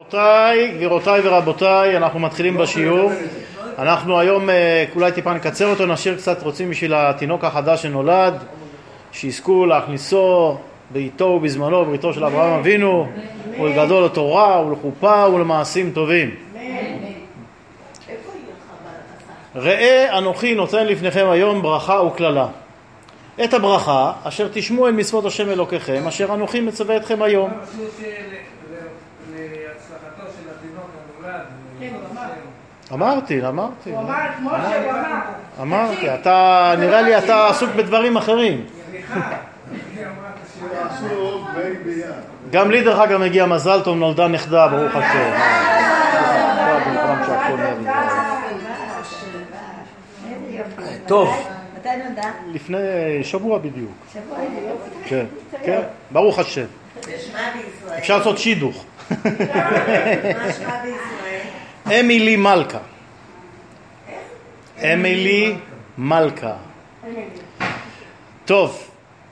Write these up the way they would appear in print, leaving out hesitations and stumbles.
גבירותיי ורבותיי, אנחנו מתחילים בשיעור. אנחנו היום אולי טיפה נקצר אותו, נשאיר קצת, רוצים בשביל התינוק החדש שנולד, שיזכו להכניסו בעיתו ובזמנו, בריתו של אברהם אבינו, ולגדול לתורה ולחופה ולמעשים טובים. ראה אנוכי נותן לפניכם היום ברכה וכללה. את הברכה אשר תשמעו אל מצוות השם אלוקיכם, אשר אנוכי מצווה אתכם היום. אמרתי. הוא אמר כמו שהוא אמרתי, אתה, נראה לי אתה עסוק בדברים אחרים. גם לי דרך אגב מגיע מזל טוב, נולדה נכדה, ברוך השם. טוב. מתי נולדה? לפני שבוע בדיוק. שבוע בדיוק? כן, כן, ברוך השם. אפשר לעשות שידוך. מה שמה בישראל? אמילי מלכה. אמילי מלכה. טוב,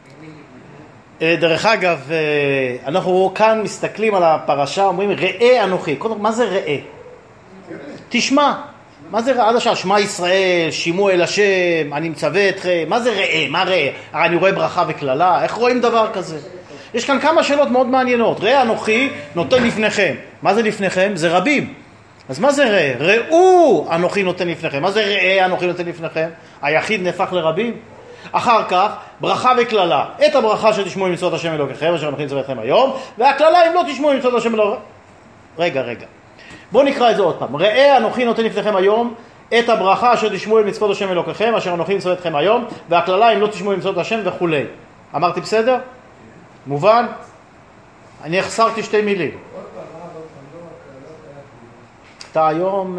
דרך אגב, אנחנו כאן מסתכלים על הפרשה, אומרים ראה אנוכי. קודם כל, מה זה ראה? תשמע. מה זה ראה? עד השעה, שמע ישראל, שימו אל השם, אני מצווה אתכם. מה זה ראה? מה ראה? הרי אני רואה ברכה וכללה. איך רואים דבר כזה? יש כאן כמה שאלות מאוד מעניינות. ראה אנוכי נותן לפניכם. מה זה לפניכם? זה רבים. אז מה זה ראה? ראו אנוכי נותן לפניכם. מה זה ראה אנוכי נותן לפניכם? היחיד נהפך לרבים. אחר כך ברכה וכללה. את הברכה שתשמעו עם מצוות השם אלוקיכם, אשר אנוכי מצווה אתכם היום, והכללה אם לא תשמעו עם מצוות השם אלוקיכם. רגע. בואו נקרא את זה עוד פעם. ראה אנוכי נותן לפניכם היום את הברכה אשר תשמעו עם מצוות השם אלוקיכם, אשר אנוכי מצווה אתכם היום, והכללה אם לא תשמעו עם מצוות השם וכו'. אמרתי בסדר? מובן? אני החסרתי שתי מילים. אתה היום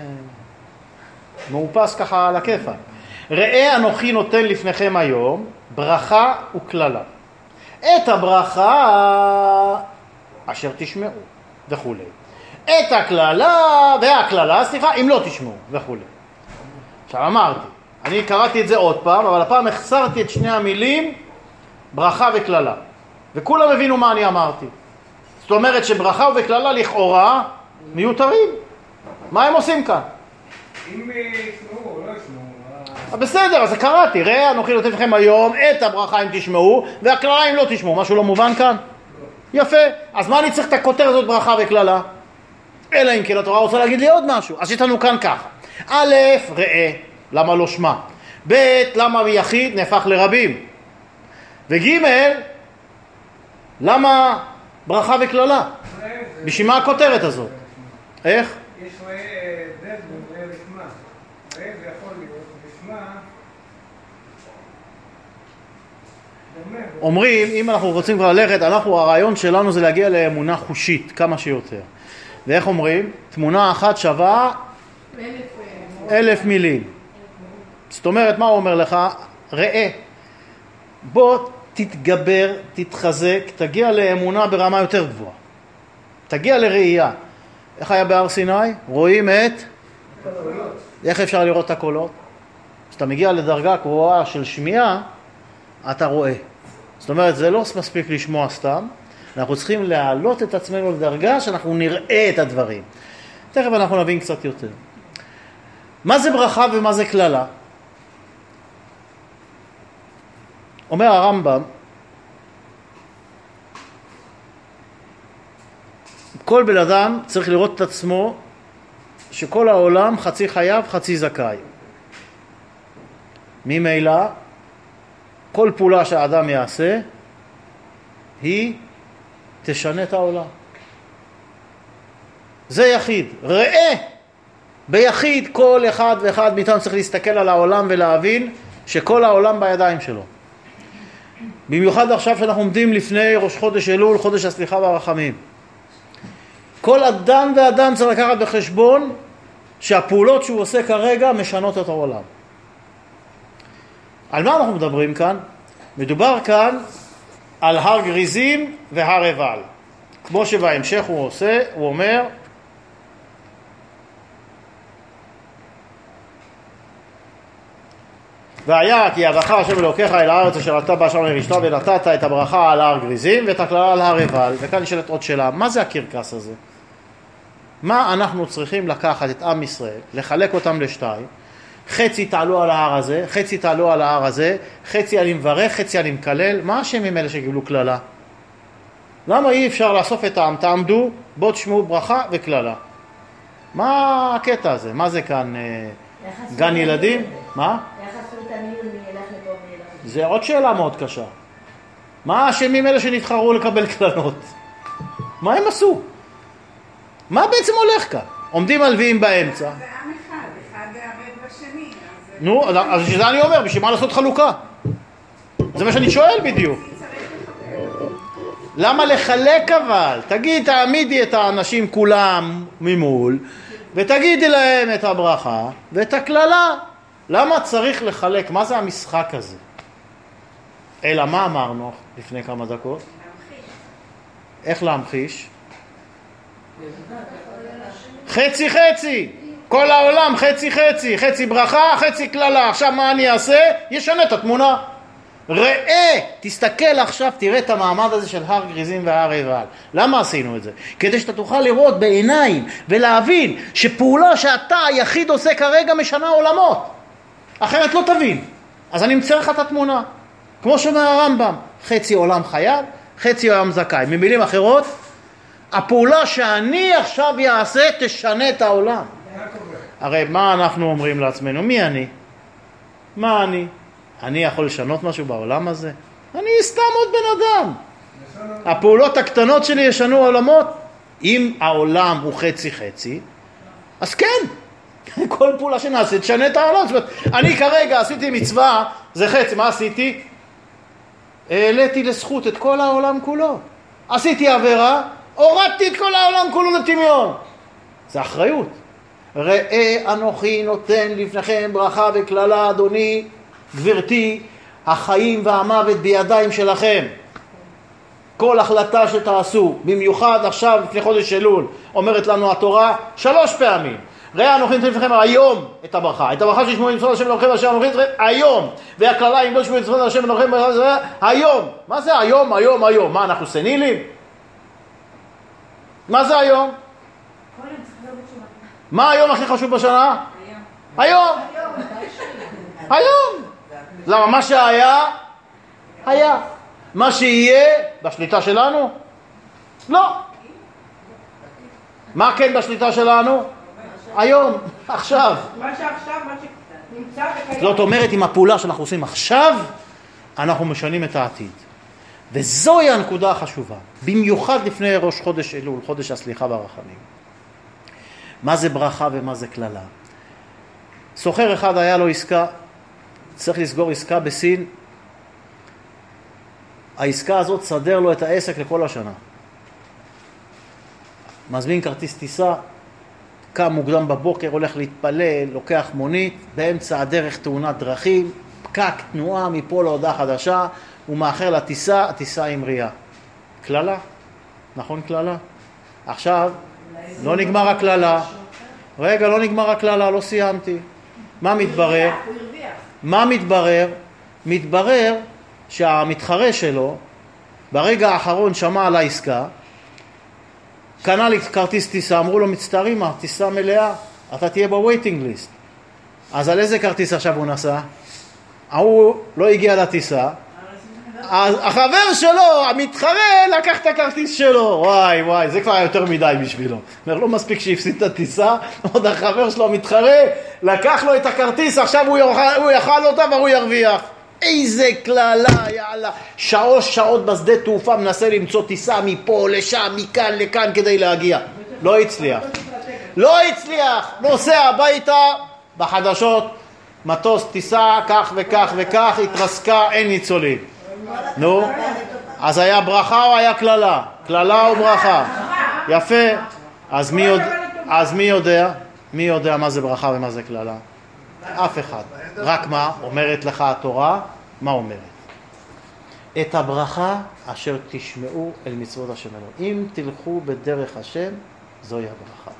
מאופס ככה על הכיפה. ראה אנוכי נותן לפניכם היום ברכה וכללה. את הברכה אשר תשמעו וכו'. את הכללה, אם לא תשמעו וכו'. עכשיו אמרתי, אני קראתי את זה עוד פעם, אבל הפעם החסרתי את שני המילים ברכה וכללה. וכולם הבינו מה אני אמרתי. זאת אומרת שברכה וכללה לכאורה מיותרים. מה הם עושים כאן? אם ישמעו או לא ישמעו. בסדר, אז קראתי. ראה אנוכי נותן לכם היום את הברכה אם תשמעו, והכללה אם לא תשמעו. משהו לא מובן כאן? יפה. אז מה אני צריך את הכותר הזאת ברכה וכללה? אלא אם כן התורה רוצה להגיד לי עוד משהו. אז יש לנו כאן ככה. א', ראה, למה לא שמע? ב', למה יחיד נהפך לרבים? וג', למה ברכה וכללה? בשביל מה הכותרת הזאת? איך? יש ראה דד וראה לשמה. ראה זה יכול להיות לשמה. אומרים, אם אנחנו רוצים כבר ללכת, הרעיון שלנו זה להגיע לאמונה חושית כמה שיותר. ואיך אומרים? תמונה אחת שווה 1,000 מילים. זאת אומרת, מה הוא אומר לך? ראה. בוא תתגבר, תתחזק, תגיע לאמונה ברמה יותר גבוהה. תגיע לראייה. איך היה בהר סיני? רואים את? איך אפשר לראות את הקולות? כשאתה מגיע לדרגה גבוהה של שמיעה, אתה רואה. זאת אומרת, זה לא מספיק לשמוע סתם. אנחנו צריכים להעלות את עצמנו לדרגה שאנחנו נראה את הדברים. תכף אנחנו נבין קצת יותר. מה זה ברכה ומה זה כללה? אומר הרמב"ם, כל בן אדם צריך לראות את עצמו שכל העולם חצי חייב, חצי זכאי. ממילא, כל פעולה שהאדם יעשה, היא תשנה את העולם. זה יחיד. ראה, ביחיד כל אחד ואחד מאיתנו צריך להסתכל על העולם ולהבין שכל העולם בידיים שלו. במיוחד עכשיו שאנחנו עומדים לפני ראש חודש אלול, חודש הסליחה והרחמים. כל אדם ואדם צריך לקחת בחשבון שהפעולות שהוא עושה כרגע משנות את העולם. על מה אנחנו מדברים כאן? מדובר כאן על הר גריזים והר עיבל. כמו שבהמשך הוא עושה, הוא אומר, והיה כי יבחר השם אלוקיך אל הארץ אשר אתה בה שם לרשתה ונתת את הברכה על הר גריזים ואת הכללה על הר עיבל. וכאן נשאלת עוד שאלה, מה זה הקרקס הזה? מה אנחנו צריכים לקחת את עם ישראל, לחלק אותם לשתיים, חצי תעלו על ההר הזה, חצי תעלו על ההר הזה, חצי אני מברך, חצי אני מקלל. מה השם אלה שקיבלו כללה? למה אי אפשר לאסוף את העם? תעמדו, בוא תשמעו ברכה וכללה. מה הקטע הזה? מה זה כאן? גן ילדים? מה? איך עשו את הניהול מי ילך לפה מי ילך? זה עוד שאלה מאוד קשה. מה השמים אלה שנתחרו לקבל קללות? מה הם עשו? מה בעצם הולך כאן? עומדים הלוויים באמצע. זה עם אחד ערב בשני. נו, אז שזה אני אומר, בשביל מה לעשות חלוקה? זה מה שאני שואל בדיוק. למה לחלק אבל? תגיד, תעמידי את האנשים כולם ממול, ותגידי להם את הברכה ואת הכללה. למה צריך לחלק? מה זה המשחק הזה? אלא מה אמרנו לפני כמה דקות? איך להמחיש? חצי חצי. כל העולם חצי חצי. חצי ברכה, חצי כללה. עכשיו מה אני אעשה? ישנה את התמונה. ראה, תסתכל עכשיו, תראה את המעמד הזה של הר גריזים והר עיבל. למה עשינו את זה? כדי שאתה תוכל לראות בעיניים ולהבין שפעולה שאתה היחיד עושה כרגע משנה עולמות. אחרת לא תבין. אז אני מצייר לך את התמונה. כמו שאומר הרמב"ם, חצי עולם חייב, חצי עולם זכאי. במילים אחרות, הפעולה שאני עכשיו יעשה תשנה את העולם. הרי מה אנחנו אומרים לעצמנו? מי אני? מה אני? אני יכול לשנות משהו בעולם הזה? אני סתם עוד בן אדם. הפעולות הקטנות שלי ישנו עולמות. אם העולם הוא חצי חצי, אז כן, כל פעולה שנעשה תשנה את העולם. זאת אומרת, אני כרגע עשיתי מצווה, זה חצי, מה עשיתי? העליתי לזכות את כל העולם כולו. עשיתי עבירה, הורדתי את כל העולם כולו לטמיון. זה אחריות. ראה אנוכי נותן לפניכם ברכה וכללה, אדוני, גברתי, החיים והמוות בידיים שלכם. כל החלטה שתעשו, במיוחד עכשיו לפני חודש אלול, אומרת לנו התורה 3 פעמים. ראה אנוכי נותן לפניכם היום את הברכה. את הברכה שישמעו מצוות השם אלוהיכם אשר אנוכי היום. והכללה אם לא ישמעו מצוות השם אלוהיכם היום. מה זה היום, היום, היום? מה, אנחנו סנילים? מה זה היום? מה היום הכי חשוב בשנה? היום. היום. למה? מה שהיה, היה. מה שיהיה, בשליטה שלנו? לא. מה כן בשליטה שלנו? היום, עכשיו. מה שעכשיו, מה שנמצא וקיים. זאת אומרת, עם הפעולה שאנחנו עושים עכשיו, אנחנו משנים את העתיד. וזוהי הנקודה החשובה, במיוחד לפני ראש חודש אלול, חודש הסליחה והרחמים. מה זה ברכה ומה זה כללה? סוחר אחד היה לו עסקה, צריך לסגור עסקה בסין, העסקה הזאת סדר לו את העסק לכל השנה. מזמין כרטיס טיסה, קם מוקדם בבוקר, הולך להתפלל, לוקח מונית, באמצע הדרך תאונת דרכים, פקק תנועה מפה להודעה חדשה, הוא מאחר לטיסה, הטיסה עם ריאה. כללה? נכון כללה? עכשיו, לא נגמר הכללה. רגע, לא נגמר הכללה, לא סיימתי. מה מתברר? מה מתברר? מתברר שהמתחרה שלו, ברגע האחרון שמע על העסקה, קנה לי כרטיס טיסה, אמרו לו מצטערים, הטיסה מלאה, אתה תהיה בווייטינג ליסט. אז על איזה כרטיס עכשיו הוא נסע? הוא לא הגיע לטיסה, אז החבר שלו, המתחרה, לקח את הכרטיס שלו. וואי וואי, זה כבר היה יותר מדי בשבילו. אומר, לא מספיק שהפסיד את הטיסה, עוד החבר שלו, המתחרה, לקח לו את הכרטיס, עכשיו הוא יאכל אותה והוא ירוויח. איזה כללה, יאללה. שעות בשדה תעופה מנסה למצוא טיסה מפה, לשם, מכאן, לכאן כדי להגיע. לא הצליח. לא הצליח. נוסע הביתה, בחדשות, מטוס, טיסה, כך וכך וכך, התרסקה, אין ניצולים. נו, אז היה ברכה או היה כללה? כללה או ברכה? יפה. אז מי יודע? מי יודע מה זה ברכה ומה זה כללה? אף אחד. רק מה? אומרת לך התורה, מה אומרת? את הברכה אשר תשמעו אל מצוות השם אלוהים. אם תלכו בדרך השם, זוהי הברכה.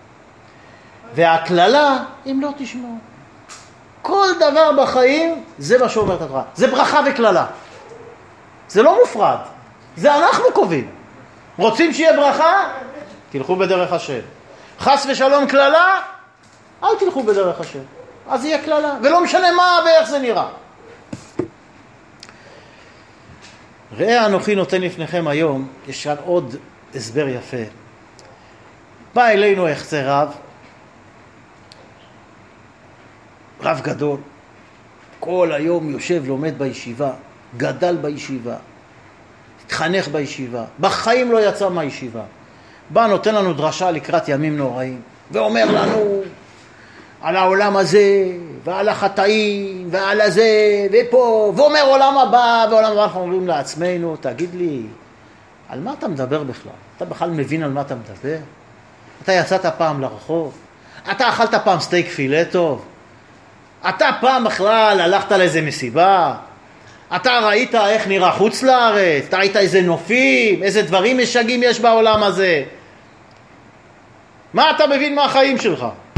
והכללה, אם לא תשמעו. כל דבר בחיים, זה מה שאומרת התורה. זה ברכה וכללה. זה לא מופרד. זה אנחנו קובעים. רוצים שיהיה ברכה? תלכו בדרך השם. חס ושלום כללה, אל תלכו בדרך השם. אז יהיה כללה, ולא משנה מה ואיך זה נראה. ראה אנוכי נותן לפניכם היום, יש כאן עוד הסבר יפה. בא אלינו יחצה רב גדול, כל היום יושב לומד בישיבה, גדל בישיבה, התחנך בישיבה, בחיים לא יצא מהישיבה. בא נותן לנו דרשה לקראת ימים נוראים, ואומר לנו על העולם הזה, ועל החטאים, ועל הזה, ופה, ואומר עולם הבא, ועולם הבא. אנחנו אומרים לעצמנו, תגיד לי, על מה אתה מדבר בכלל? אתה בכלל מבין על מה אתה מדבר? אתה יצאת פעם לרחוב? אתה אכלת פעם סטייק פילה טוב? אתה פעם בכלל הלכת לאיזה מסיבה? אתה ראית איך נראה חוץ לארץ? אתה ראית איזה נופים? איזה דברים משגעים יש בעולם הזה? מה אתה מבין מהחיים שלך?